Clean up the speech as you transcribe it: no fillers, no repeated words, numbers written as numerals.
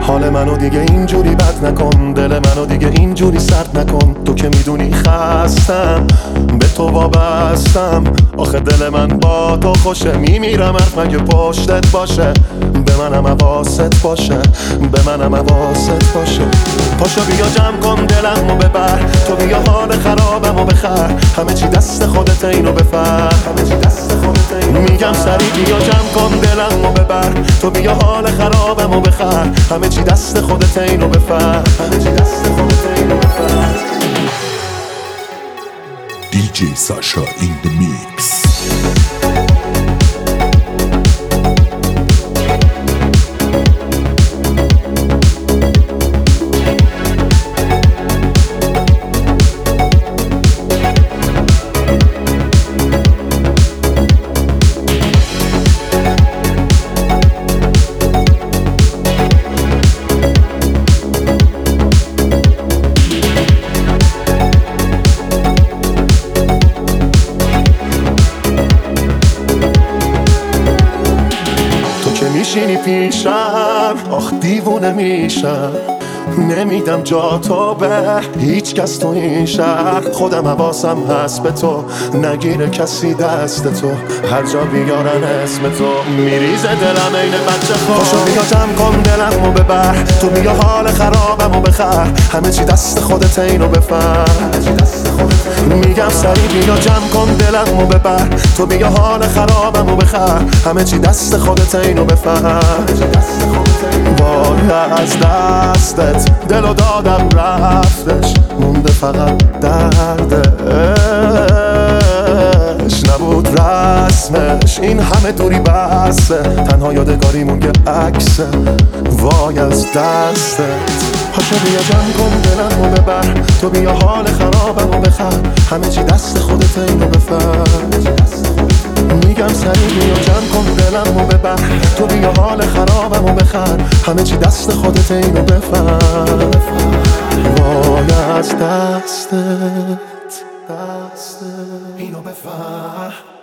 حال منو دیگه اینجوری بد نکن، دل منو دیگه اینجوری سرد نکن. تو که میدونی خستم، به تو وابستم. آخه دل من با تو خوشه، میمیرم حرف مگه پشتت باشه. به منم حواست باشه، به منم حواست باشه. پاشو بیا جمع کن دلمو ببر، تو بیا حال خرابمو بخر. همه چی دست خودت، اینو بفر. میگم سریع بیا جمع کن دلمو ببر، تو بیا حال خرابمو بخر. همه چی دست خودت، اینو بفر. DJ Sasha in the mix. میشینی پیشم، آخ دیوونه میشم. نمیدم جا تو به هیچ کس تو این شهر. خودم حواسم هست به تو، نگیره کسی دست تو. هر جا بیارن اسم تو، میریزه دلم این بچه خود. پاشو بیا جمع کن دلمو ببر، تو بیا حال خرابمو بخر. همه چی دست خودت، اینو بفر. میگم سریع بیا جمع کن دلمو ببر، تو بیا حال خرابمو بخر. همه چی دست خودت، اینو بفر. وای از دستت دلو دادم رفتش، مونده فقط دردش. نبود رسمش این همه دوری بسته، تنها یادگاریمون یه عکسه. وای از دستت. پاشو بیا جمع کن دلمو ببر، تو بیا حال خرابمو بخر. همه چی دست خودت، اینو بفر. میگم سریع بیا جمع کن دلمو ببر، تو بیا حال خرابمو بخر. همه چی دست خودت، اینو بفر. وای از دستت، اینو بفر.